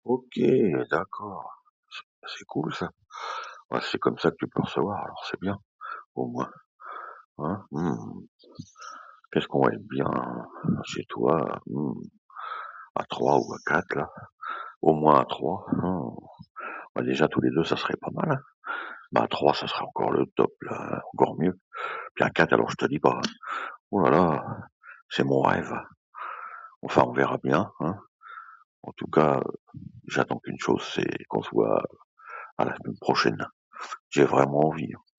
Ok, d'accord. C'est cool ça. Ouais, c'est comme ça que tu peux recevoir, alors c'est bien, au moins. Hein. Qu'est-ce qu'on va être bien chez toi, à 3 ou à 4 là. Au moins à 3. Bah, déjà tous les deux, ça serait pas mal. Hein. Bah à 3, ça serait encore le top, là, encore mieux. Puis à 4, alors je te dis pas. Oh là là, c'est mon rêve. Enfin, on verra bien. Hein. En tout cas, j'attends qu'une chose, c'est qu'on se voit à la semaine prochaine. J'ai vraiment envie.